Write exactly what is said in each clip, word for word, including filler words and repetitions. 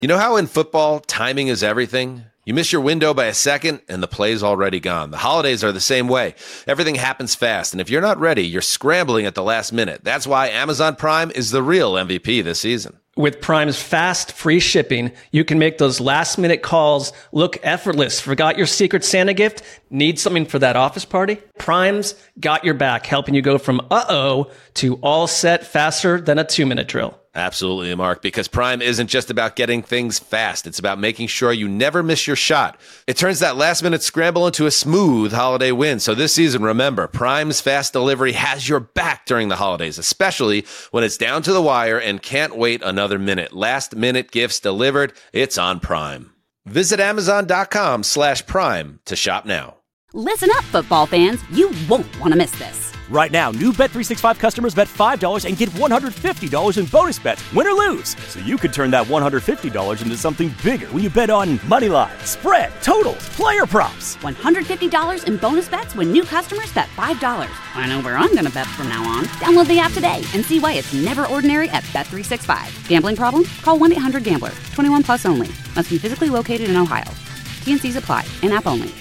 You know how in football, timing is everything? You miss your window by a second, and the play's already gone. The holidays are the same way. Everything happens fast, and if you're not ready, you're scrambling at the last minute. That's why Amazon Prime is the real M V P this season. With Prime's fast, free shipping, you can make those last-minute calls look effortless. Forgot your Secret Santa gift? Need something for that office party? Prime's got your back, helping you go from uh-oh to all set faster than a two-minute drill. Absolutely, Mark, because Prime isn't just about getting things fast. It's about making sure you never miss your shot. It turns that last-minute scramble into a smooth holiday win. So this season, remember, Prime's fast delivery has your back during the holidays, especially when it's down to the wire and can't wait another minute. Last-minute gifts delivered, it's on Prime. Visit Amazon.com slash Prime to shop now. Listen up, football fans. You won't want to miss this. Right now, new Bet three sixty-five customers bet five dollars and get one hundred fifty dollars in bonus bets, win or lose. So you could turn that one hundred fifty dollars into something bigger when you bet on money line, spread, totals, player props. one hundred fifty dollars in bonus bets when new customers bet five dollars. I know where I'm going to bet from now on. Download the app today and see why it's never ordinary at Bet three sixty-five. Gambling problem? Call one eight hundred gambler. twenty-one plus only. Must be physically located in Ohio. T and C's apply. In-app only.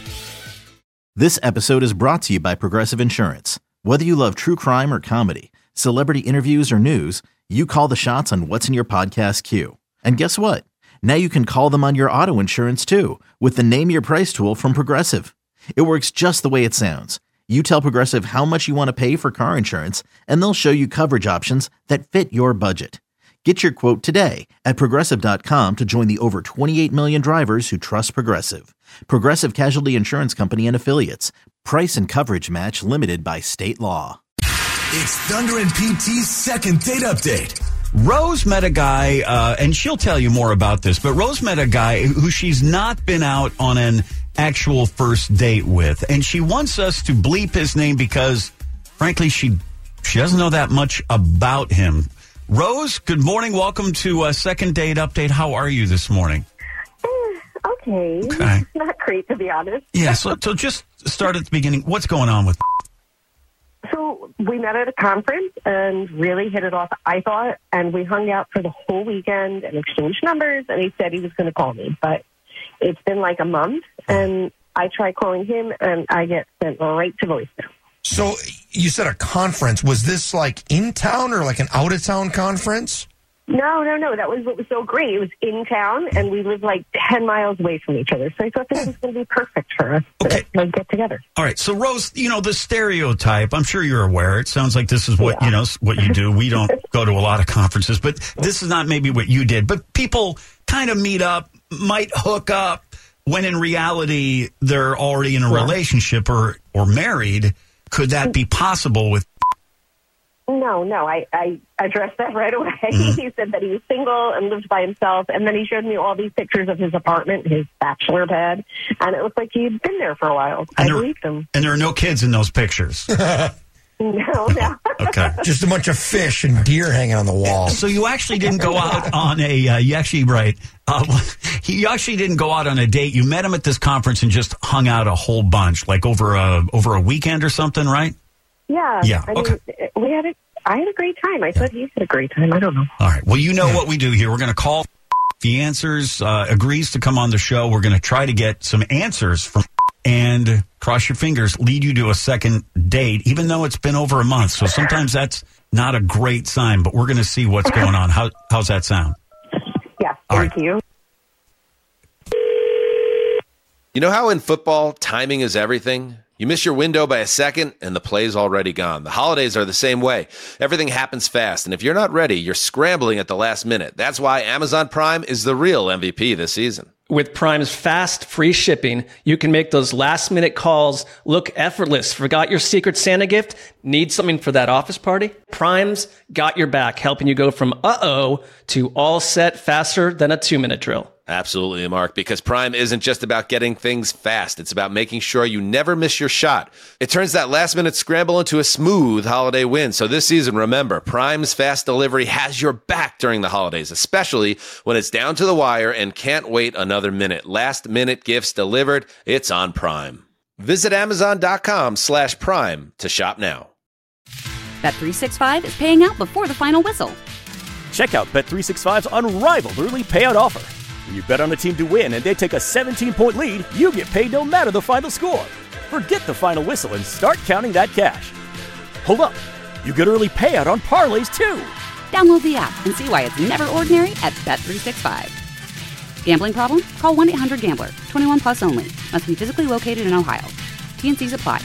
This episode is brought to you by Progressive Insurance. Whether you love true crime or comedy, celebrity interviews or news, you call the shots on what's in your podcast queue. And guess what? Now you can call them on your auto insurance too with the Name Your Price tool from Progressive. It works just the way it sounds. You tell Progressive how much you want to pay for car insurance, and they'll show you coverage options that fit your budget. Get your quote today at Progressive dot com to join the over twenty-eight million drivers who trust Progressive. Progressive Casualty Insurance Company and Affiliates. Price and coverage match limited by state law. It's Thunder and P T's second date update. Rose met a guy, uh, and she'll tell you more about this, but Rose met a guy who she's not been out on an actual first date with. And she wants us to bleep his name because, frankly, she she doesn't know that much about him. Rose, good morning. Welcome to a second date update. How are you this morning? Okay. Okay. Not great, to be honest. Yeah, so, so just start at the beginning. What's going on with... So we met at a conference and really hit it off, I thought, and we hung out for the whole weekend and exchanged numbers, and he said he was going to call me. But it's been like a month, and I try calling him, and I get sent right to voicemail. So you said a conference. Was this like in town or like an out-of-town conference? No, no, no. That was what was so great. It was in town, and we live like ten miles away from each other. So I thought this was going to be perfect for us Okay. to like, get together. All right. So, Rose, you know, the stereotype, I'm sure you're aware. It sounds like this is what, Yeah. you know, what you do. We don't go to a lot of conferences, but this is not maybe what you did. But people kind of meet up, might hook up, when in reality they're already in a Yeah. relationship or, or married. Could that be possible with... No, no, I, I addressed that right away. Mm-hmm. He said that he was single and lived by himself, and then he showed me all these pictures of his apartment, his bachelor pad, and it looked like he'd been there for a while. And I there- believed him. And there are no kids in those pictures. No, no. Okay. Just a bunch of fish and deer hanging on the wall. So you actually didn't go out on a, uh, you actually, right, uh, you actually didn't go out on a date. You met him at this conference and just hung out a whole bunch, like over a, over a weekend or something, right? Yeah. Yeah, I okay. mean, we had a, I had a great time. I thought he had a great time. I don't know. All right. Well, you know what we do here. We're going to call. If he answers, uh, agrees to come on the show, we're going to try to get some answers from, and cross your fingers, lead you to a second date, even though it's been over a month. So sometimes that's not a great sign, but we're going to see what's going on. How, how's that sound? Yeah. All Thank right. you. You know how in football, timing is everything? You miss your window by a second, and the play's already gone. The holidays are the same way. Everything happens fast, and if you're not ready, you're scrambling at the last minute. That's why Amazon Prime is the real M V P this season. With Prime's fast, free shipping, you can make those last-minute calls look effortless. Forgot your Secret Santa gift? Need something for that office party? Prime's got your back, helping you go from uh-oh to all set faster than a two-minute drill. Absolutely, Mark, because Prime isn't just about getting things fast. It's about making sure you never miss your shot. It turns that last-minute scramble into a smooth holiday win. So this season, remember, Prime's fast delivery has your back during the holidays, especially when it's down to the wire and can't wait another minute. Last-minute gifts delivered, it's on Prime. Visit Amazon.com slash Prime to shop now. Bet three sixty-five is paying out before the final whistle. Check out Bet three sixty-five's unrivaled early payout offer. When you bet on a team to win and they take a seventeen-point lead, you get paid no matter the final score. Forget the final whistle and start counting that cash. Hold up. You get early payout on parlays, too. Download the app and see why it's never ordinary at Bet three sixty-five. Gambling problem? Call one eight hundred gambler. twenty-one plus only. Must be physically located in Ohio. T N Cs apply.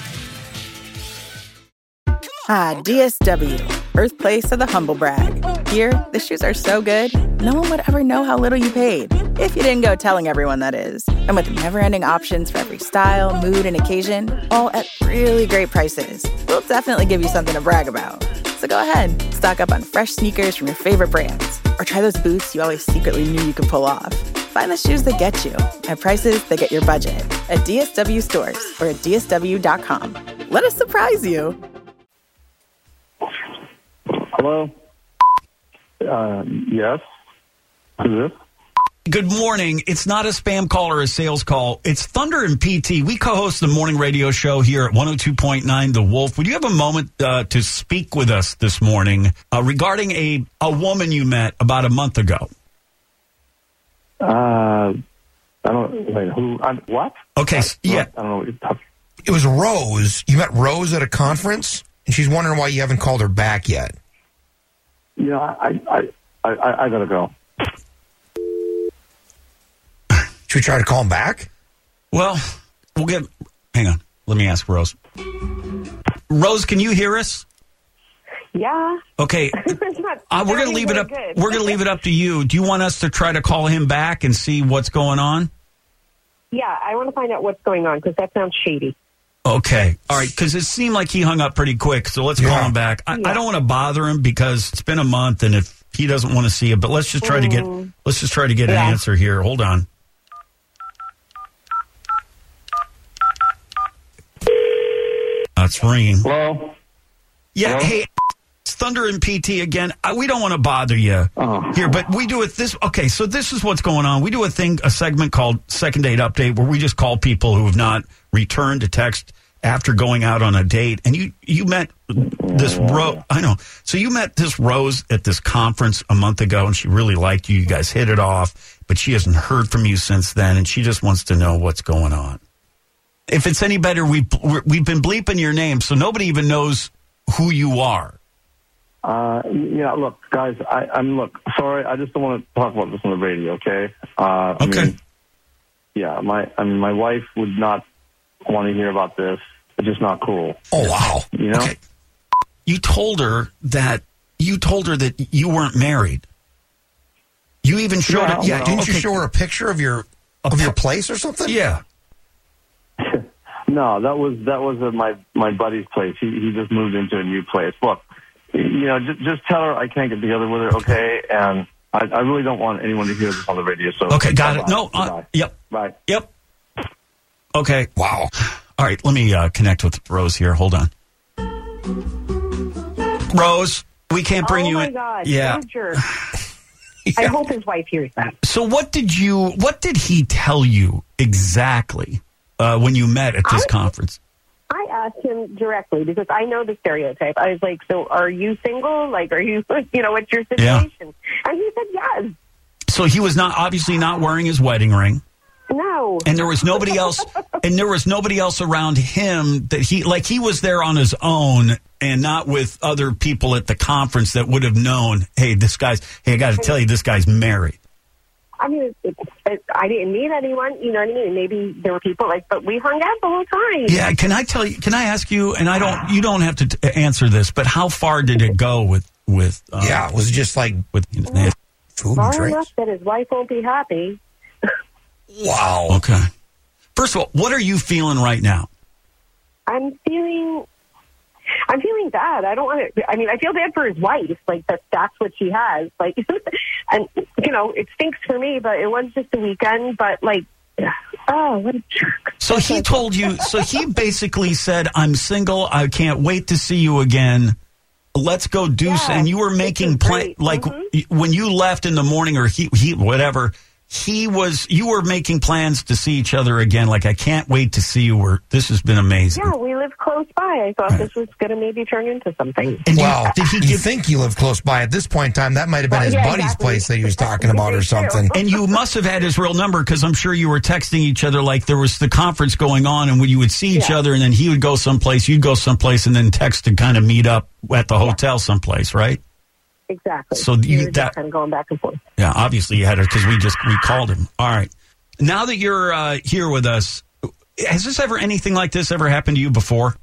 Ah, D S W, birthplace of the humble brag. Here, the shoes are so good, no one would ever know how little you paid. If you didn't go telling everyone, that is. And with never-ending options for every style, mood, and occasion, all at really great prices, we'll definitely give you something to brag about. So go ahead, stock up on fresh sneakers from your favorite brands, or try those boots you always secretly knew you could pull off. Find the shoes that get you at prices that get your budget at D S W stores or at D S W dot com. Let us surprise you. Hello? Uh, yes? Who's this? Good morning. It's not a spam call or a sales call. It's Thunder and P T. We co-host the morning radio show here at one oh two point nine The Wolf. Would you have a moment uh, to speak with us this morning uh, regarding a, a woman you met about a month ago? Uh, I don't, wait, who, I'm, what? Okay, I, yeah. I don't know what you're talking. It was Rose. You met Rose at a conference, and she's wondering why you haven't called her back yet. You know, I, I, I, I, I gotta go. Should we try to call him back? Well, we'll get... Hang on. Let me ask Rose. Rose, can you hear us? Yeah. Okay. not, uh, we're going to leave it up. Good. We're going to leave it up to you. Do you want us to try to call him back and see what's going on? Yeah, I want to find out what's going on because that sounds shady. Okay. All right. Because it seemed like he hung up pretty quick. So let's yeah. call him back. I, yeah. I don't want to bother him because it's been a month, and if he doesn't want to see it, but let's just try mm. to get. Let's just try to get yeah. an answer here. Hold on. That's ringing. Hello? Yeah. Hello? Hey. It's Thunder and P T again. Uh, we don't want to bother you oh. here, but we do it this. Okay, so this is what's going on. We do a thing, a segment called Second Date Update, where we just call people who have not returned a text after going out on a date. And you, you met this Rose. I know. So you met this Rose at this conference a month ago, and she really liked you. You guys hit it off, but she hasn't heard from you since then, and she just wants to know what's going on. If it's any better, we've, we've been bleeping your name, so nobody even knows who you are. Uh, yeah, look, guys, I, I'm, look, sorry, I just don't want to talk about this on the radio, okay? Uh, okay. I mean, yeah, my, I mean, my wife would not want to hear about this. It's just not cool. Oh, wow. You know? Okay. You told her that, you told her that you weren't married. You even showed yeah, it. Yeah, well, Didn't okay. you show her a picture of your of your place or something? Yeah. No, that was, that was uh, my, my buddy's place. He, he just moved into a new place. Look, you know, just, just tell her I can't get together with her, okay? And I, I really don't want anyone to hear this on the radio. So Okay, got it. Bye. No, uh, yep. Bye. Yep. Okay. Wow. All right, let me uh, connect with Rose here. Hold on. Rose, we can't bring oh you my in. God, yeah. what a jerk. I hope his wife hears that. So what did you, what did he tell you exactly uh, when you met at this I, conference? I asked him directly because I know the stereotype. I was like, so are you single? Like, are you, you know, what's your situation? Yeah. And he said yes. So he was not, obviously not wearing his wedding ring. No. And there was nobody else, and there was nobody else around him that he, like he was there on his own and not with other people at the conference that would have known, hey, this guy's, hey, I got to tell you, this guy's married. I mean, it, it, it, I didn't meet anyone, you know what I mean? Maybe there were people like, but we hung out the whole time. Yeah, can I tell you, can I ask you, and I don't, you don't have to t- answer this, but how far did it go with, with, uh, yeah, was it just like with well, food far and drinks? enough that his wife won't be happy. Wow. Okay. First of all, what are you feeling right now? I'm feeling, I'm feeling bad. I don't want to, I mean, I feel bad for his wife, like that that's what she has. Like, and, you know, it stinks for me, but it was just a weekend, but like, oh, what a jerk. So he told you, so he basically said, I'm single. I can't wait to see you again. Let's go do yeah, some. And you were making plans, like mm-hmm. when you left in the morning or he, he, whatever, he was, you were making plans to see each other again. Like, I can't wait to see you. Or this has been amazing. Yeah, we live close by. I thought Right. this was going to maybe turn into something. And Well, did he you give, think you live close by at this point in time? That might have been Well, his yeah, buddy's exactly. place that he was talking about or something. and you must have had his real number, because I'm sure you were texting each other like there was the conference going on, and when you would see each Yeah. other, and then he would go someplace, you'd go someplace, and then text to kind of meet up at the hotel someplace, right? Exactly. So We you- were just that- kind of going back and forth. Yeah, obviously you had it because we just we called him. All right. Now that you're uh, here with us, has this ever anything like this ever happened to you before?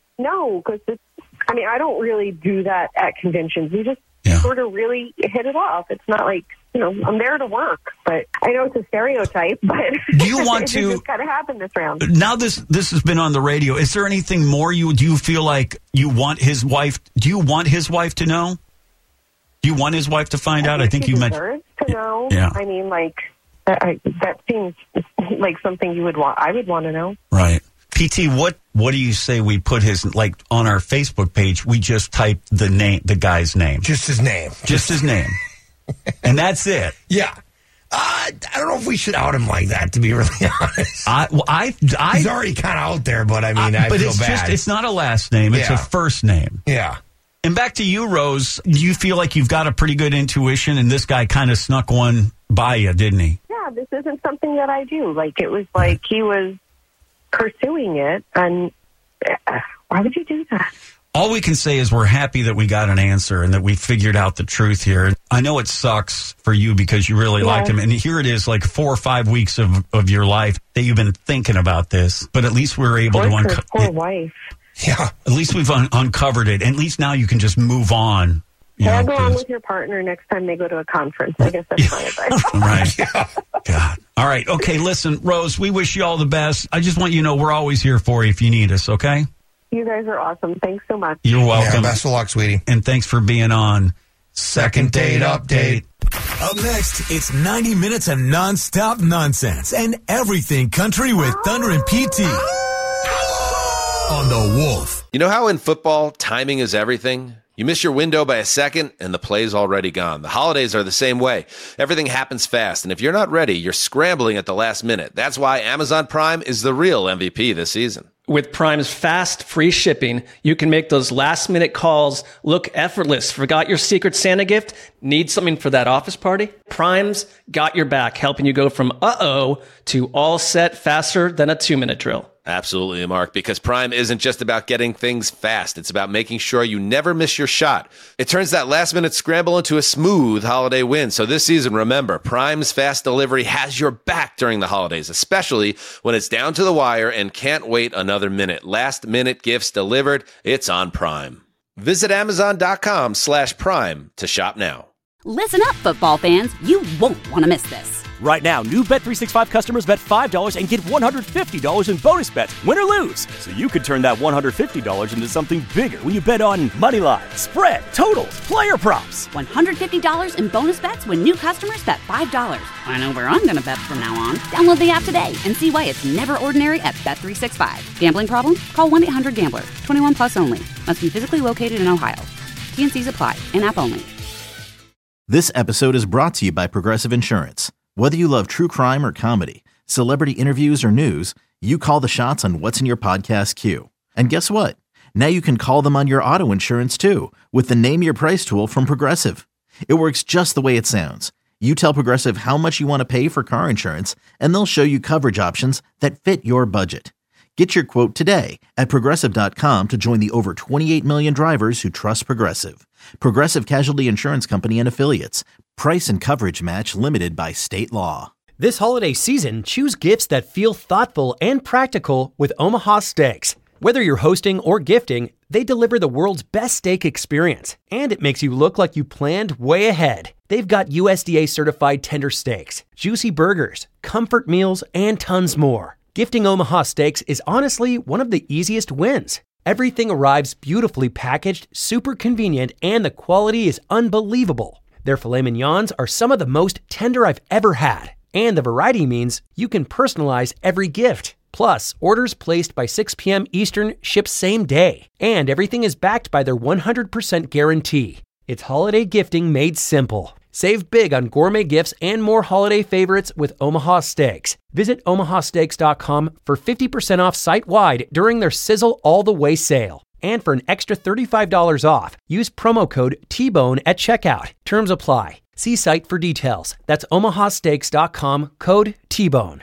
No, because I mean, I don't really do that at conventions. We just Yeah. sort of really hit it off. It's not like, you know, I'm there to work, but I know it's a stereotype, but Do you want it to- just kind of happened this round. Now this this has been on the radio. Is there anything more you do you feel like you want his wife? Do you want his wife to know? Do you want his wife to find out? I think she you mentioned. deserves to know. Yeah. I mean, like I, that seems like something you would want. I would want to know. Right. P T, what what do you say we put his, like, on our Facebook page, we just type the name, the guy's name. Just his name. Just his name. And that's it. Yeah. Uh, I don't know if we should out him like that, to be really honest. I, well, I, I, He's already kind of out there, but I mean, I, but feel it's bad. just, it's not a last name. It's Yeah. a first name. yeah. And back to you, Rose. Do you feel like you've got a pretty good intuition, and this guy kind of snuck one by you, didn't he? Yeah, this isn't something that I do. Like, it was like he was pursuing it, and uh, why would you do that? All we can say is we're happy that we got an answer and that we figured out the truth here. I know it sucks for you because you really Yeah. liked him. And here it is, like four or five weeks of, of your life that you've been thinking about this. But at least we're able Poor, to poor, uncover poor wife. Yeah. At least we've un- uncovered it. At least now you can just move on. You Tag know, along 'cause- with your partner next time they go to a conference. I guess that's my advice. Right. God. All right. Okay, listen, Rose, we wish you all the best. I just want you to know we're always here for you if you need us, okay? You guys are awesome. Thanks so much. You're welcome. Yeah, best of luck, sweetie. And thanks for being on Second Date Update. Up next, it's ninety minutes of nonstop nonsense and everything country with Thunder and P T on the Wolf. You know how in football, timing is everything? You miss your window by a second, and the play's already gone. The holidays are the same way. Everything happens fast, and if you're not ready, you're scrambling at the last minute. That's why Amazon Prime is the real M V P this season. With Prime's fast, free shipping, you can make those last-minute calls look effortless. Forgot your Secret Santa gift? Need something for that office party? Prime's got your back, helping you go from uh-oh to all set faster than a two-minute drill. Absolutely, Mark, because Prime isn't just about getting things fast. It's about making sure you never miss your shot. It turns that last-minute scramble into a smooth holiday win. So this season, remember, Prime's fast delivery has your back during the holidays, especially when it's down to the wire and can't wait another minute. Last-minute gifts delivered, it's on Prime. Visit Amazon.com slash Prime to shop now. Listen up, football fans. You won't want to miss this. Right now, new Bet three sixty-five customers bet five dollars and get one hundred fifty dollars in bonus bets, win or lose. So you could turn that one hundred fifty dollars into something bigger when you bet on money line, spread, totals, player props. one hundred fifty dollars in bonus bets when new customers bet five dollars. I know where I'm going to bet from now on. Download the app today and see why it's never ordinary at Bet three sixty-five. Gambling problem? Call one eight hundred gambler. twenty-one plus only. Must be physically located in Ohio. T N Cs apply. In-app only. This episode is brought to you by Progressive Insurance. Whether you love true crime or comedy, celebrity interviews or news, you call the shots on what's in your podcast queue. And guess what? Now you can call them on your auto insurance too with the Name Your Price tool from Progressive. It works just the way it sounds. You tell Progressive how much you want to pay for car insurance, and they'll show you coverage options that fit your budget. Get your quote today at Progressive dot com to join the over twenty-eight million drivers who trust Progressive. Progressive Casualty Insurance Company and Affiliates. Price and coverage match limited by state law. This holiday season, choose gifts that feel thoughtful and practical with Omaha Steaks. Whether you're hosting or gifting, they deliver the world's best steak experience, and it makes you look like you planned way ahead. They've got U S D A certified tender steaks, juicy burgers, comfort meals, and tons more. Gifting Omaha Steaks is honestly one of the easiest wins. Everything arrives beautifully packaged, super convenient, and the quality is unbelievable. Their filet mignons are some of the most tender I've ever had, and the variety means you can personalize every gift. Plus, orders placed by six p.m. Eastern ship same day, and everything is backed by their one hundred percent guarantee. It's holiday gifting made simple. Save big on gourmet gifts and more holiday favorites with Omaha Steaks. Visit omaha steaks dot com for fifty percent off site-wide during their Sizzle All the Way sale. And for an extra thirty-five dollars off, use promo code T-Bone at checkout. Terms apply. See site for details. That's omaha steaks dot com, code T-Bone.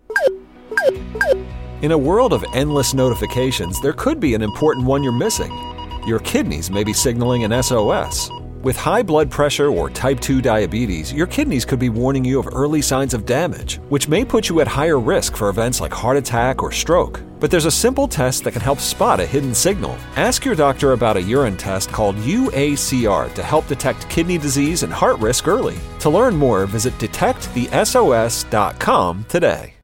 In a world of endless notifications, there could be an important one you're missing. Your kidneys may be signaling an S O S. With high blood pressure or type two diabetes, your kidneys could be warning you of early signs of damage, which may put you at higher risk for events like heart attack or stroke. But there's a simple test that can help spot a hidden signal. Ask your doctor about a urine test called U A C R to help detect kidney disease and heart risk early. To learn more, visit detect the S O S dot com today.